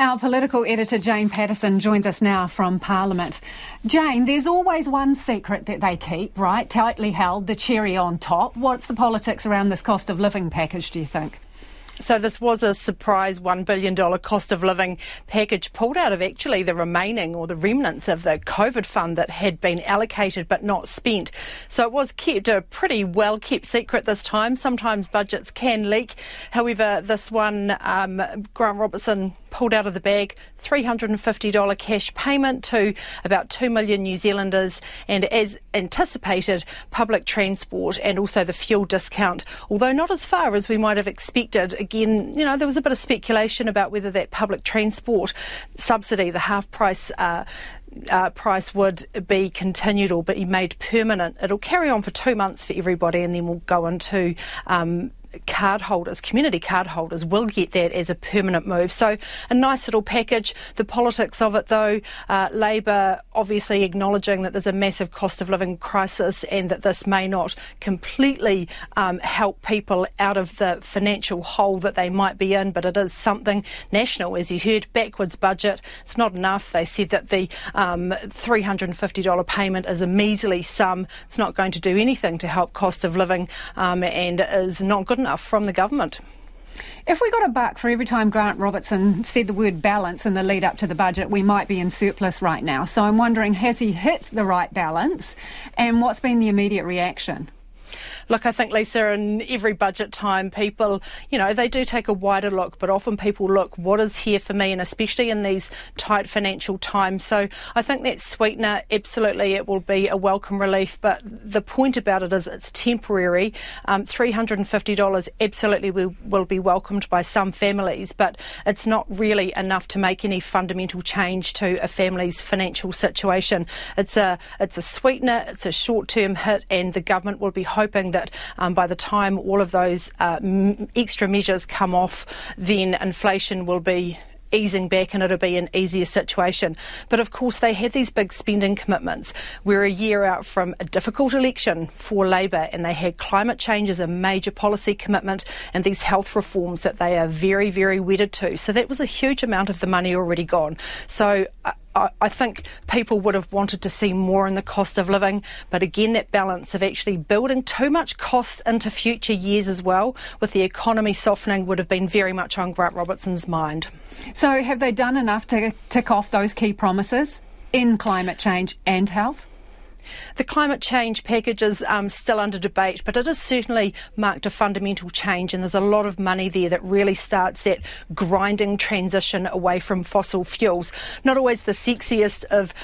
Our political editor Jane Patterson joins us now from Parliament. Jane, there's always one secret that they keep, right? Tightly held, the cherry on top. What's the politics around this cost of living package, do you think? So this was a surprise $1 billion cost of living package pulled out of actually the remaining or the remnants of the COVID fund that had been allocated but not spent. So it was kept a pretty well kept secret this time. Sometimes budgets can leak. However, this one, Grant Robertson pulled out of the bag $350 cash payment to about 2 million New Zealanders, and as anticipated, public transport and also the fuel discount, although not as far as we might have expected. Again, there was a bit of speculation about whether that public transport subsidy, the half price price would be continued or be made permanent. It'll carry on for 2 months for everybody, and then we'll go into community card holders will get that as a permanent move. So a nice little package. The politics of it though, Labour obviously acknowledging that there's a massive cost of living crisis and that this may not completely help people out of the financial hole that they might be in, but it is something national. As you heard, backwards budget, it's not enough. They said that the $350 payment is a measly sum. It's not going to do anything to help cost of living and is not good enough from the government. If we got a buck for every time Grant Robertson said the word balance in the lead up to the budget, we might be in surplus right now. So I'm wondering, has he hit the right balance, and what's been the immediate reaction? Look, I think, Lisa, in every budget time, people, they do take a wider look, but often people look, what is here for me, and especially in these tight financial times. So I think that sweetener, absolutely, it will be a welcome relief, but the point about it is it's temporary. $350 absolutely will be welcomed by some families, but it's not really enough to make any fundamental change to a family's financial situation. It's a sweetener, it's a short-term hit, and the government will be hoping that by the time all of those extra measures come off, then inflation will be easing back and it'll be an easier situation. But of course they had these big spending commitments. We're a year out from a difficult election for Labour, and they had climate change as a major policy commitment and these health reforms that they are very, very wedded to. So that was a huge amount of the money already gone. So I think people would have wanted to see more in the cost of living, but again, that balance of actually building too much cost into future years as well, with the economy softening, would have been very much on Grant Robertson's mind. So have they done enough to tick off those key promises in climate change and health? The climate change package is still under debate, but it has certainly marked a fundamental change, and there's a lot of money there that really starts that grinding transition away from fossil fuels. Not always the sexiest of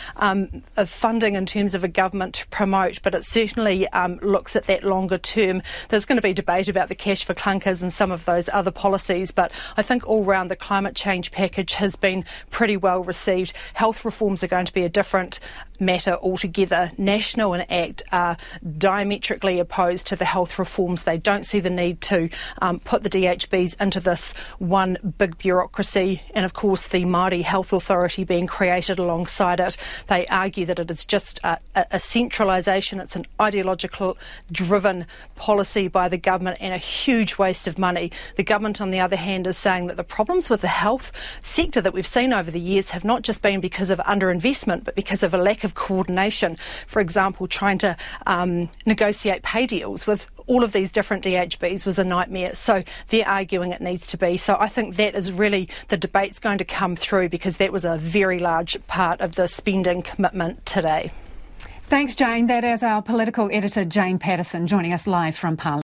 funding in terms of a government to promote, but it certainly looks at that longer term. There's going to be debate about the cash for clunkers and some of those other policies, but I think all round the climate change package has been pretty well received. Health reforms are going to be a different matter altogether. National and ACT are diametrically opposed to the health reforms. They don't see the need to put the DHBs into this one big bureaucracy, and of course the Māori Health Authority being created alongside it. They argue that it is just a centralisation. It's an ideological driven policy by the government and a huge waste of money. The government, on the other hand, is saying that the problems with the health sector that we've seen over the years have not just been because of underinvestment, but because of a lack of coordination. For example, trying to negotiate pay deals with all of these different DHBs was a nightmare. So they're arguing it needs to be. So I think that is really the debate's going to come through, because that was a very large part of the spending commitment today. Thanks, Jane. That is our political editor, Jane Patterson, joining us live from Parliament.